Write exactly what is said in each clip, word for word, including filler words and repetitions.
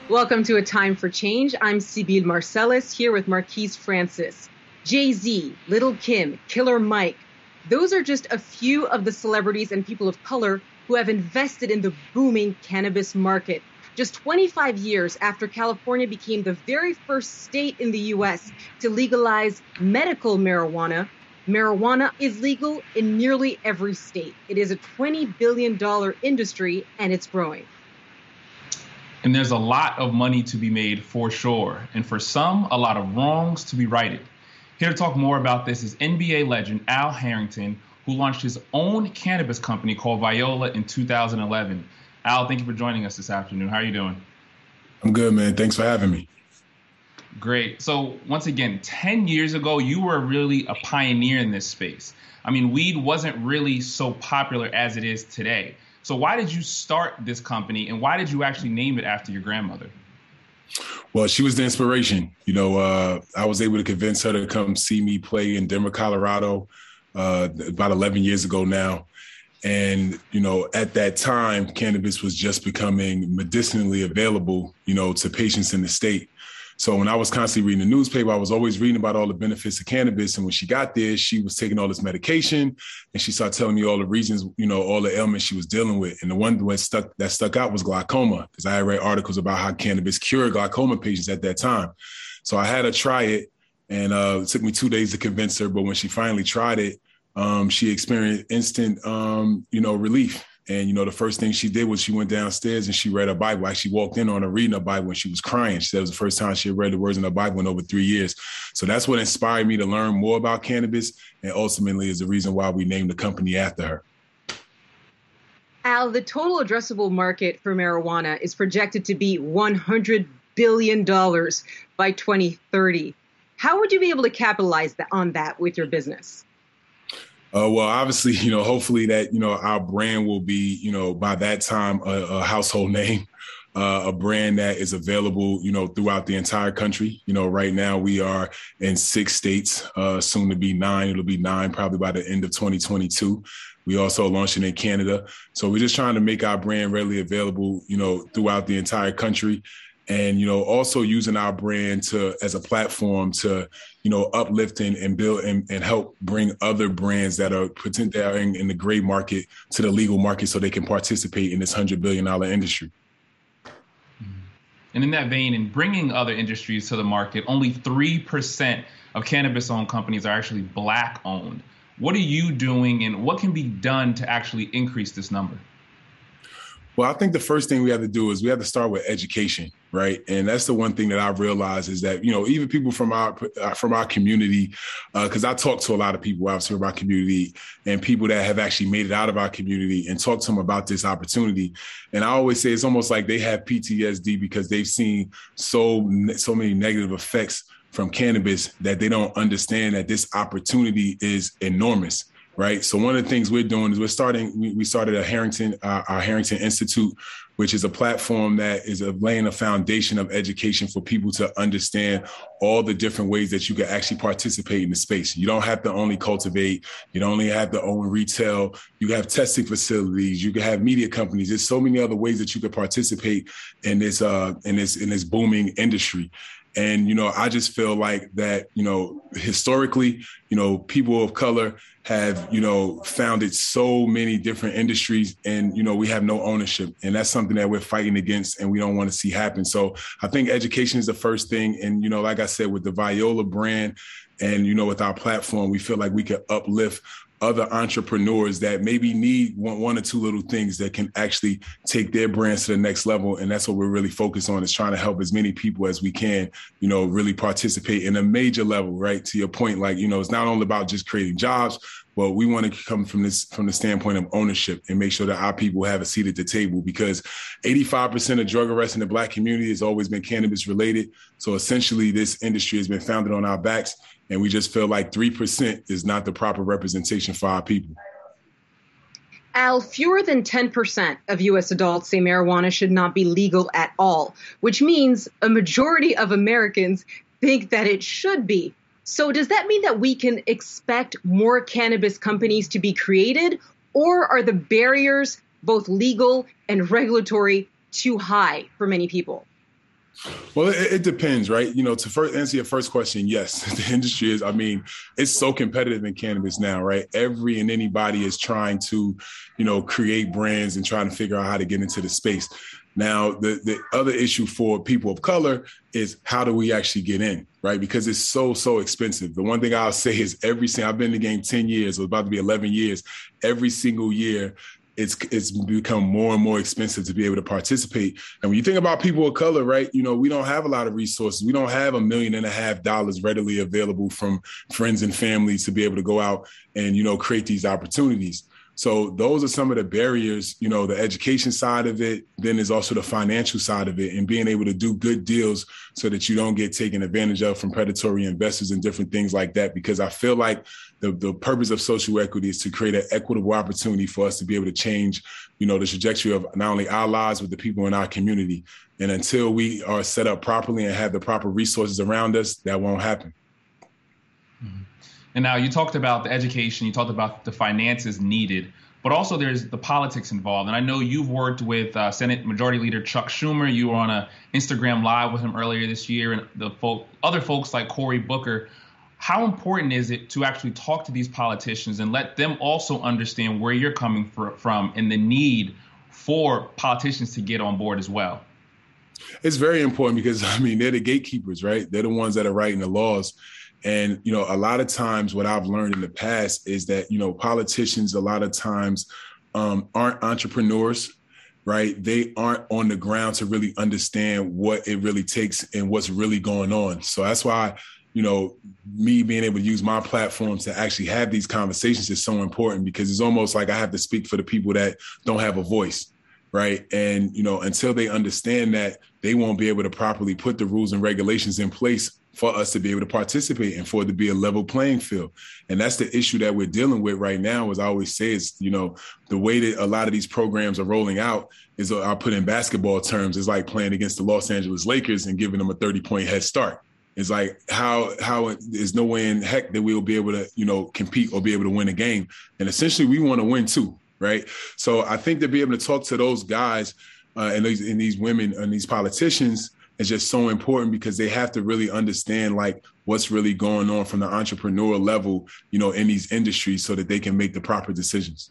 Welcome to A Time for Change. I'm Sibyl Marcellus here with Marquise Francis. Jay-Z, Little Kim, Killer Mike. Those are just a few of the celebrities and people of color who have invested in the booming cannabis market. Just twenty-five years after California became the very first state in the U S to legalize medical marijuana, marijuana is legal in nearly every state. It is a twenty billion dollars industry and it's growing. And there's a lot of money to be made for sure. And for some, a lot of wrongs to be righted. Here to talk more about this is N B A legend Al Harrington, who launched his own cannabis company called Viola in two thousand eleven. Al, thank you for joining us this afternoon. How are you doing? I'm good, man. Thanks for having me. Great. So once again, ten years ago, you were really a pioneer in this space. I mean, weed wasn't really so popular as it is today. So why did you start this company and why did you actually name it after your grandmother? Well, she was the inspiration. You know, uh, I was able to convince her to come see me play in Denver, Colorado, uh, about eleven years ago now. And, you know, at that time, cannabis was just becoming medicinally available, you know, to patients in the state. So when I was constantly reading the newspaper, I was always reading about all the benefits of cannabis. And when she got there, she was taking all this medication and she started telling me all the reasons, you know, all the ailments she was dealing with. And the one that stuck, that stuck out was glaucoma, because I had read articles about how cannabis cured glaucoma patients at that time. So I had her try it, and uh, it took me two days to convince her. But when she finally tried it, um, she experienced instant, um, you know, relief. And, you know, the first thing she did was she went downstairs and she read her Bible. I actually walked in on her reading her Bible and she was crying. She said it was the first time she had read the words in her Bible in over three years. So that's what inspired me to learn more about cannabis, and ultimately is the reason why we named the company after her. Al, the total addressable market for marijuana is projected to be one hundred billion dollars by twenty thirty. How would you be able to capitalize on that with your business? Uh, well, obviously, you know, hopefully that, you know, our brand will be, you know, by that time, a, a household name, uh, a brand that is available, you know, throughout the entire country. You know, right now we are in six states, uh, soon to be nine. It'll be nine probably by the end of twenty twenty-two. We also launching in Canada. So we're just trying to make our brand readily available, you know, throughout the entire country. And, you know, also using our brand to as a platform to, you know, uplift and, and build and, and help bring other brands that are potentially in, in the gray market to the legal market so they can participate in this one hundred billion dollars industry. And in that vein, in bringing other industries to the market, only three percent of cannabis-owned companies are actually Black-owned. What are you doing and what can be done to actually increase this number? Well, I think the first thing we have to do is we have to start with education, right? And that's the one thing that I've realized is that, you know, even people from our from our community, because uh, I talk to a lot of people obviously from our community and people that have actually made it out of our community and talk to them about this opportunity. And I always say it's almost like they have P T S D because they've seen so so many negative effects from cannabis that they don't understand that this opportunity is enormous. Right. So one of the things we're doing is we're starting, we, we started a Harrington, uh, our Harrington Institute, which is a platform that is a, laying a foundation of education for people to understand all the different ways that you can actually participate in the space. You don't have to only cultivate, you don't only have to own retail, you have testing facilities, you can have media companies. There's so many other ways that you can participate in this, uh, in this, in this booming industry. And, you know, I just feel like that, you know, historically, you know, people of color have, you know, founded so many different industries and, you know, we have no ownership. And that's something that we're fighting against and we don't want to see happen. So I think education is the first thing. And, you know, like I said, with the Viola brand and, you know, with our platform, we feel like we can uplift other entrepreneurs that maybe need one, one or two little things that can actually take their brands to the next level. And that's what we're really focused on, is trying to help as many people as we can, you know, really participate in a major level, right? To your point, like, you know, it's not only about just creating jobs, but we want to come from this, from the standpoint of ownership and make sure that our people have a seat at the table, because eighty-five percent of drug arrests in the Black community has always been cannabis related. So essentially this industry has been founded on our backs. And we just feel like three percent is not the proper representation for our people. Al, fewer than ten percent of U S adults say marijuana should not be legal at all, which means a majority of Americans think that it should be. So does that mean that we can expect more cannabis companies to be created, or are the barriers, both legal and regulatory, too high for many people? Well, it, it depends, right? You know, to first answer your first question, yes, the industry is, I mean, it's so competitive in cannabis now, right? Every and anybody is trying to, you know, create brands and trying to figure out how to get into the space. Now, the, the other issue for people of color is how do we actually get in, right? Because it's so, so expensive. The one thing I'll say is every single, I've been in the game ten years, it's about to be eleven years, every single year, it's it's become more and more expensive to be able to participate. And when you think about people of color, right, you know, we don't have a lot of resources. We don't have a million and a half dollars readily available from friends and family to be able to go out and, you know, create these opportunities. So those are some of the barriers, you know, the education side of it. Then there's also the financial side of it and being able to do good deals so that you don't get taken advantage of from predatory investors and different things like that. Because I feel like the, the purpose of social equity is to create an equitable opportunity for us to be able to change, you know, the trajectory of not only our lives, but the people in our community. And until we are set up properly and have the proper resources around us, that won't happen. Mm-hmm. And now you talked about the education, you talked about the finances needed, but also there's the politics involved. And I know you've worked with uh, Senate Majority Leader Chuck Schumer. You were on a Instagram Live with him earlier this year, and the folk, other folks like Cory Booker. How important is it to actually talk to these politicians and let them also understand where you're coming for, from and the need for politicians to get on board as well? It's very important because, I mean, they're the gatekeepers, right? They're the ones that are writing the laws. And, you know, a lot of times what I've learned in the past is that, you know, politicians a lot of times um, aren't entrepreneurs, right? They aren't on the ground to really understand what it really takes and what's really going on. So that's why, you know, me being able to use my platform to actually have these conversations is so important, because it's almost like I have to speak for the people that don't have a voice. Right. And, you know, until they understand that, they won't be able to properly put the rules and regulations in place for us to be able to participate and for it to be a level playing field. And that's the issue that we're dealing with right now. As I always say, is, you know, the way that a lot of these programs are rolling out is, I'll put in basketball terms, is like playing against the Los Angeles Lakers and giving them a thirty point head start. It's like how how there's no way in heck that we'll be able to, you know, compete or be able to win a game. And essentially we want to win too. Right. So I think to be able to talk to those guys uh, and, these, and these women and these politicians is just so important, because they have to really understand like what's really going on from the entrepreneurial level, you know, in these industries, so that they can make the proper decisions.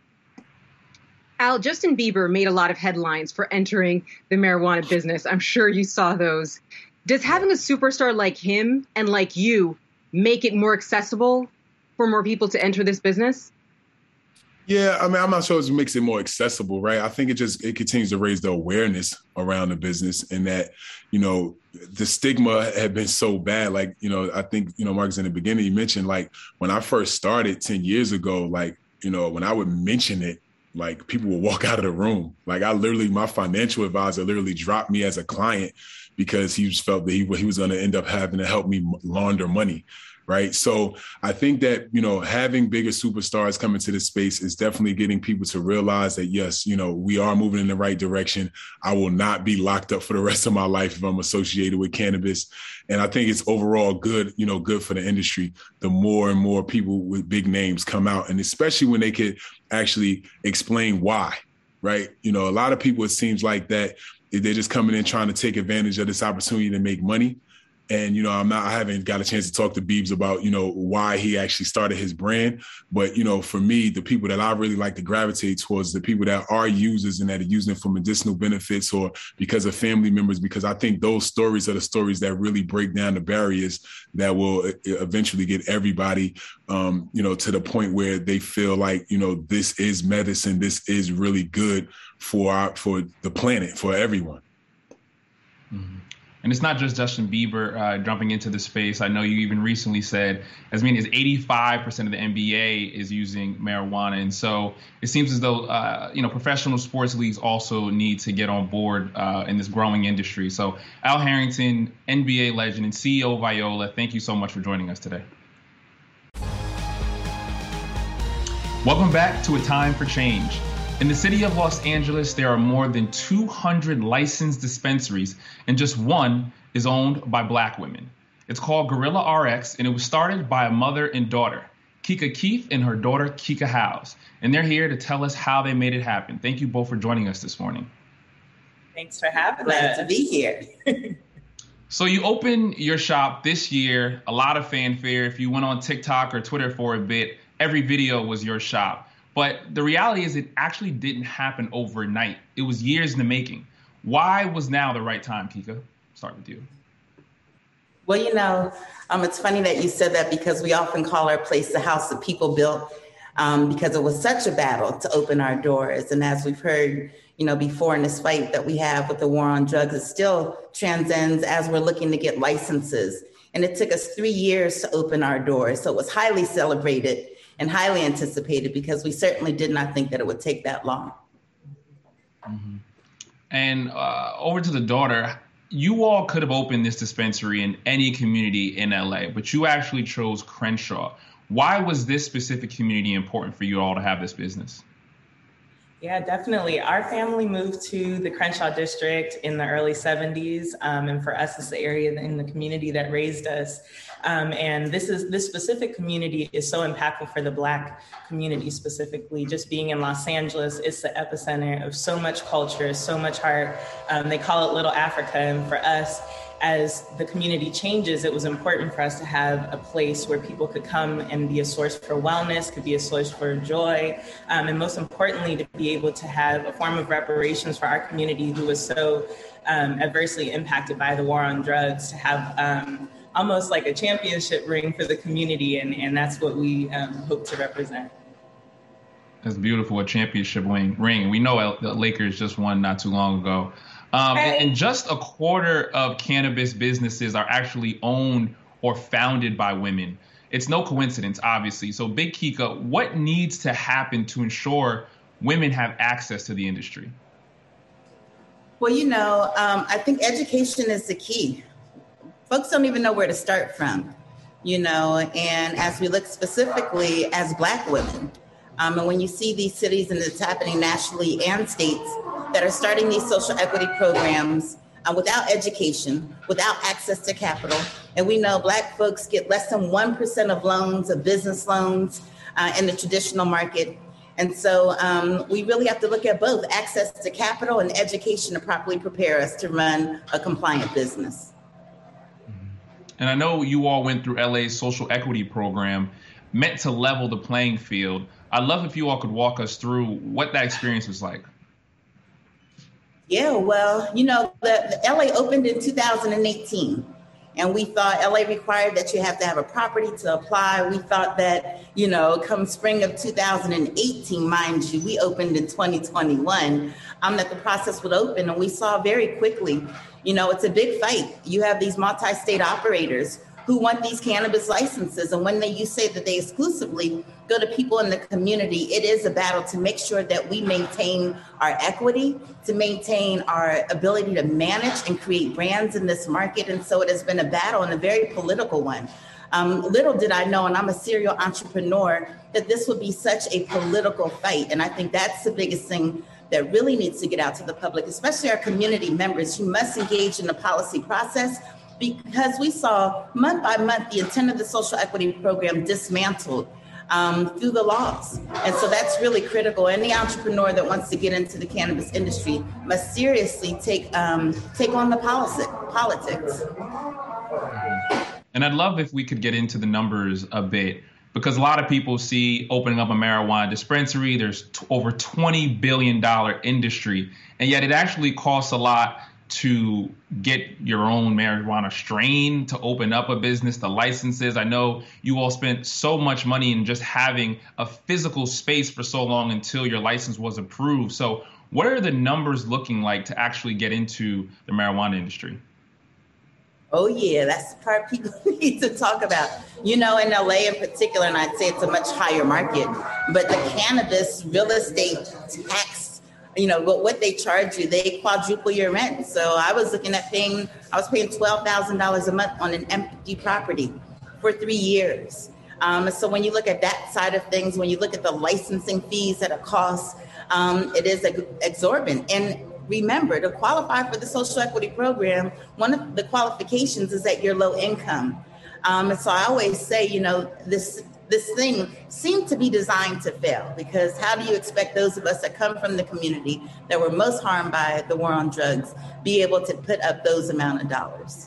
Al, Justin Bieber made a lot of headlines for entering the marijuana business. I'm sure you saw those. Does having a superstar like him and like you make it more accessible for more people to enter this business? Yeah, I mean, I'm not sure it makes it more accessible, right? I think it just, it continues to raise the awareness around the business, and that, you know, the stigma had been so bad. Like, you know, I think, you know, Marcus, in the beginning, you mentioned, like, when I first started ten years ago, like, you know, when I would mention it, like, people would walk out of the room. Like, I literally, my financial advisor literally dropped me as a client because he just felt that he, he was going to end up having to help me launder money. Right. So I think that, you know, having bigger superstars come into this space is definitely getting people to realize that, yes, you know, we are moving in the right direction. I will not be locked up for the rest of my life if I'm associated with cannabis. And I think it's overall good, you know, good for the industry. The more and more people with big names come out, and especially when they could actually explain why. Right. You know, a lot of people, it seems like that they're just coming in trying to take advantage of this opportunity to make money. And, you know, I'm not, I haven't got a chance to talk to Biebs about, you know, why he actually started his brand. But, you know, for me, the people that I really like to gravitate towards, the people that are users and that are using it for medicinal benefits or because of family members, because I think those stories are the stories that really break down the barriers that will eventually get everybody, um, you know, to the point where they feel like, you know, this is medicine. This is really good for our, for the planet, for everyone. Mm-hmm. And it's not just Justin Bieber uh, jumping into the space. I know you even recently said as many as eighty-five percent of the N B A is using marijuana. And so it seems as though, uh, you know, professional sports leagues also need to get on board uh, in this growing industry. So Al Harrington, N B A legend and C E O of Viola, thank you so much for joining us today. Welcome back to A Time for Change. In the city of Los Angeles, there are more than two hundred licensed dispensaries, and just one is owned by Black women. It's called Gorilla R X, and it was started by a mother and daughter, Kika Keith and her daughter, Kika Howes. And they're here to tell us how they made it happen. Thank you both for joining us this morning. Thanks for having Glad us. to be here. So you opened your shop this year, a lot of fanfare. If you went on TikTok or Twitter for a bit, every video was your shop. But the reality is it actually didn't happen overnight. It was years in the making. Why was now the right time, Kika? Start with you. Well, you know, um, it's funny that you said that because we often call our place the house that people built um, because it was such a battle to open our doors. And as we've heard, you know, before in this fight that we have with the war on drugs, it still transcends as we're looking to get licenses. And it took us three years to open our doors. So it was highly celebrated and highly anticipated because we certainly did not think that it would take that long. Mm-hmm. And uh, over to the daughter, you all could have opened this dispensary in any community in L A, but you actually chose Crenshaw. Why was this specific community important for you all to have this business? Yeah, definitely. Our family moved to the Crenshaw district in the early seventies. Um, and for us, it's the area in the community that raised us. Um, and this is this specific community is so impactful for the Black community specifically. Just being in Los Angeles, it's the epicenter of so much culture, so much heart. Um, they call it Little Africa. And for us, as the community changes, it was important for us to have a place where people could come and be a source for wellness, could be a source for joy, um, and most importantly, to be able to have a form of reparations for our community who was so um, adversely impacted by the war on drugs, to have um, almost like a championship ring for the community, and, and that's what we um, hope to represent. That's beautiful, a championship ring. ring. We know the Lakers just won not too long ago. Um, hey. and, and just a quarter of cannabis businesses are actually owned or founded by women. It's no coincidence, obviously. So Big Kika, what needs to happen to ensure women have access to the industry? Well, you know, um, I think education is the key. Folks don't even know where to start from, you know, and as we look specifically as Black women, um, and when you see these cities and it's happening nationally and states that are starting these social equity programs uh, without education, without access to capital. And we know Black folks get less than one percent of loans, of business loans uh, in the traditional market. And so um, we really have to look at both access to capital and education to properly prepare us to run a compliant business. And I know you all went through L A's social equity program meant to level the playing field. I'd love if you all could walk us through what that experience was like. Yeah, well, you know, the, the L A opened in two thousand eighteen, and we thought L A required that you have to have a property to apply. We thought that, you know, come spring of two thousand eighteen, mind you, we opened in twenty twenty-one, um, that the process would open. And we saw very quickly, you know, it's a big fight. You have these multi-state operators who want these cannabis licenses. And when they, you say that they exclusively go to people in the community, it is a battle to make sure that we maintain our equity, to maintain our ability to manage and create brands in this market. And so it has been a battle and a very political one. Um, little did I know, and I'm a serial entrepreneur, that this would be such a political fight. And I think that's the biggest thing that really needs to get out to the public, especially our community members who must engage in the policy process, because we saw month by month the intent of the social equity program dismantled um, through the laws. And so that's really critical. Any entrepreneur that wants to get into the cannabis industry must seriously take um, take on the policy, politics. And I'd love if we could get into the numbers a bit, because a lot of people see opening up a marijuana dispensary, there's t- over twenty billion dollars industry, and yet it actually costs a lot to get your own marijuana strain, to open up a business, the licenses. I know you all spent so much money in just having a physical space for so long until your license was approved. So what are the numbers looking like to actually get into the marijuana industry? Oh, yeah, that's the part people need to talk about. You know, in L A in particular, and I'd say it's a much higher market, but the cannabis real estate tax, you know, but what they charge you, they quadruple your rent. So I was looking at paying, I was paying twelve thousand dollars a month on an empty property for three years. Um, so when you look at that side of things, when you look at the licensing fees that it costs, um, it is exorbitant. And remember, to qualify for the social equity program, one of the qualifications is that you're low income. Um, and so I always say, you know, this this thing seemed to be designed to fail, because how do you expect those of us that come from the community that were most harmed by the war on drugs be able to put up those amount of dollars?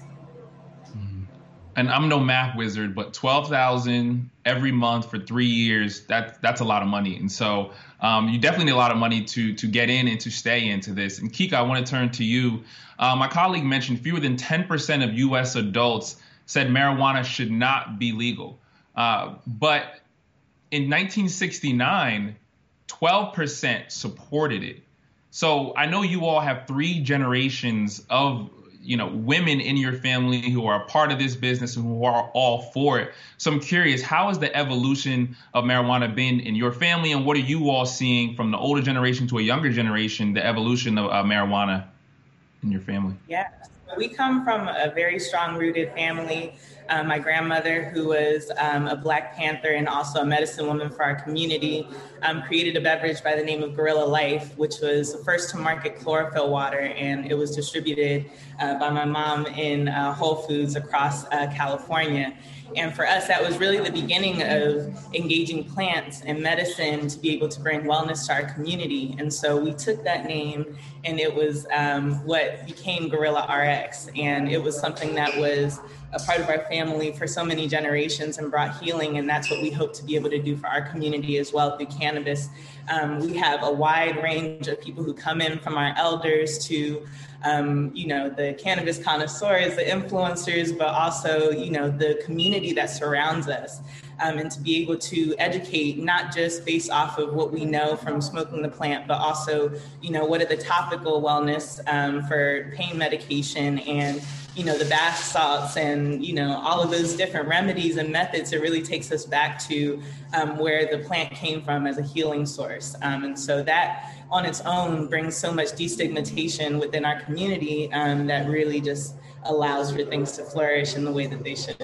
And I'm no math wizard, but twelve thousand every month for three years, that, that's a lot of money. And so um, you definitely need a lot of money to, to get in and to stay into this. And Kika, I want to turn to you. Uh, my colleague mentioned fewer than ten percent of U S adults said marijuana should not be legal. Uh, but in nineteen sixty-nine, twelve percent supported it. So I know you all have three generations of you know, women in your family who are a part of this business and who are all for it. So I'm curious, how has the evolution of marijuana been in your family, and what are you all seeing from the older generation to a younger generation, the evolution of uh, marijuana in your family? Yeah, we come from a very strong rooted family. Um, my grandmother, who was um, a Black Panther and also a medicine woman for our community, um, created a beverage by the name of Gorilla Life, which was the first to market chlorophyll water, and it was distributed uh, by my mom in uh, Whole Foods across uh, California. And for us, that was really the beginning of engaging plants and medicine to be able to bring wellness to our community. And so we took that name, and it was um, what became Gorilla R X. And it was something that was a part of our family for so many generations and brought healing. And that's what we hope to be able to do for our community as well through cannabis. Um, we have a wide range of people who come in, from our elders to Um, you know, the cannabis connoisseurs, the influencers, but also, you know, the community that surrounds us. Um, and to be able to educate, not just based off of what we know from smoking the plant, but also, you know, what are the topical wellness um, for pain medication and, you know, the bath salts and, you know, all of those different remedies and methods. It really takes us back to um, where the plant came from as a healing source. Um, and so that on its own brings so much destigmatization within our community um, that really just allows for things to flourish in the way that they should.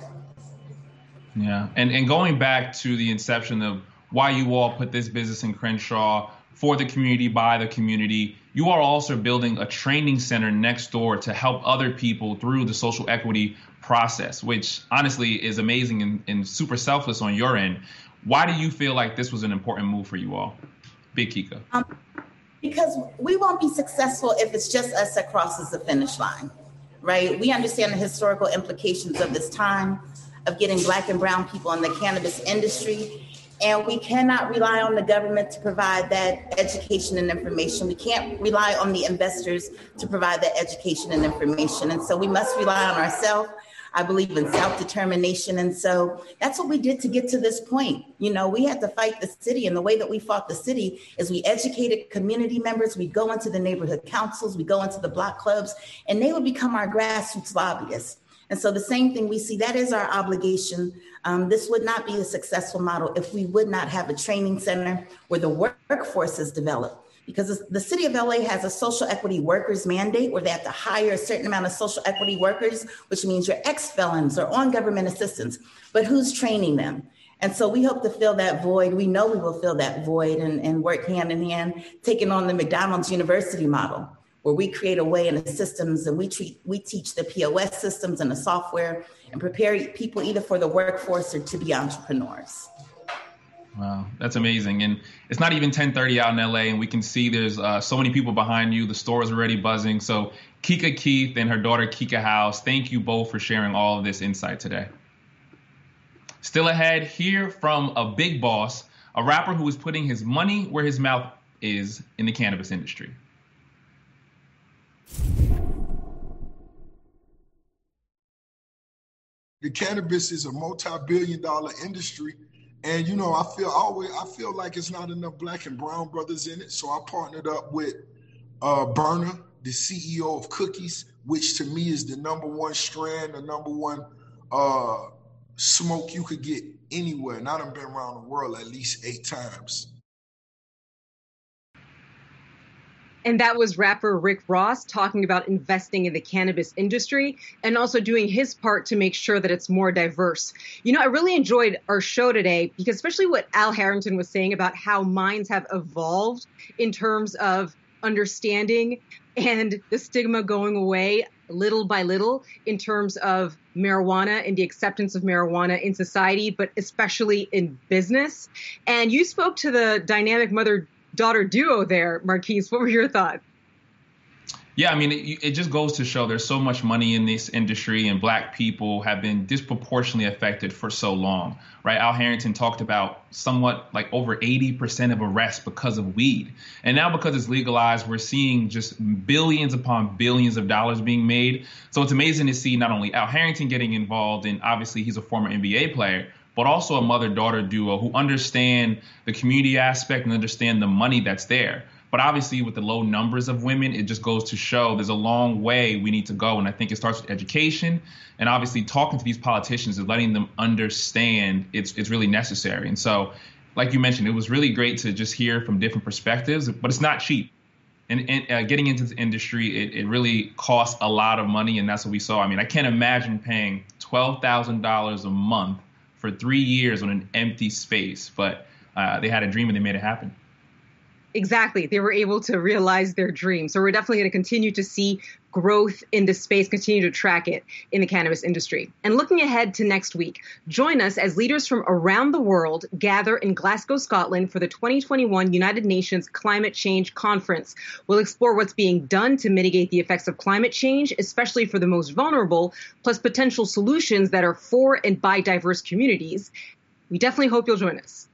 Yeah, and, and going back to the inception of why you all put this business in Crenshaw, for the community, by the community, you are also building a training center next door to help other people through the social equity process, which honestly is amazing and, and super selfless on your end. Why do you feel like this was an important move for you all? Big Kika. Um, because we won't be successful if it's just us that crosses the finish line, right? We understand the historical implications of this time, of getting Black and brown people in the cannabis industry. And we cannot rely on the government to provide that education and information. We can't rely on the investors to provide that education and information. And so we must rely on ourselves. I believe in self-determination. And so that's what we did to get to this point. You know, we had to fight the city. And the way that we fought the city is we educated community members. We go into the neighborhood councils, we go into the block clubs, and they would become our grassroots lobbyists. And so the same thing we see, that is our obligation. Um, this would not be a successful model if we would not have a training center where the workforce is developed. Because the city of L A has a social equity workers mandate where they have to hire a certain amount of social equity workers, which means your ex-felons or on government assistance. But who's training them? And so we hope to fill that void. We know we will fill that void and, and work hand in hand, taking on the McDonald's University model, where we create a way in the systems and we treat, we teach the P O S systems and the software and prepare people either for the workforce or to be entrepreneurs. Wow, that's amazing. And it's not even ten thirty out in L A, and we can see there's uh, so many people behind you. The store is already buzzing. So Kika Keith and her daughter Kika House, thank you both for sharing all of this insight today. Still ahead, hear from a big boss, a rapper who is putting his money where his mouth is in the cannabis industry. The cannabis is a multi-billion dollar industry. And, you know, I feel always, I feel like it's not enough Black and brown brothers in it. So I partnered up with uh, Berner, the C E O of Cookies, which to me is the number one strand, the number one uh, smoke you could get anywhere. And I done been around the world at least eight times. And that was rapper Rick Ross talking about investing in the cannabis industry and also doing his part to make sure that it's more diverse. You know, I really enjoyed our show today because especially what Al Harrington was saying about how minds have evolved in terms of understanding and the stigma going away little by little in terms of marijuana and the acceptance of marijuana in society, but especially in business. And you spoke to the dynamic mother-daughter duo there, Marquise. What were your thoughts? Yeah, I mean, it, it just goes to show there's so much money in this industry, and Black people have been disproportionately affected for so long, right? Al Harrington talked about somewhat like over eighty percent of arrests because of weed. And now because it's legalized, we're seeing just billions upon billions of dollars being made. So it's amazing to see not only Al Harrington getting involved, and obviously he's a former N B A player, but also a mother-daughter duo who understand the community aspect and understand the money that's there. But obviously, with the low numbers of women, it just goes to show there's a long way we need to go. And I think it starts with education, and obviously talking to these politicians and letting them understand it's it's really necessary. And so, like you mentioned, it was really great to just hear from different perspectives, but it's not cheap. And, and uh, getting into this industry, it, it really costs a lot of money, and that's what we saw. I mean, I can't imagine paying twelve thousand dollars a month for three years on an empty space, but uh, they had a dream and they made it happen. Exactly. They were able to realize their dream. So we're definitely going to continue to see growth in this space, continue to track it in the cannabis industry. And looking ahead to next week, join us as leaders from around the world gather in Glasgow, Scotland for the twenty twenty-one United Nations Climate Change Conference. We'll explore what's being done to mitigate the effects of climate change, especially for the most vulnerable, plus potential solutions that are for and by diverse communities. We definitely hope you'll join us.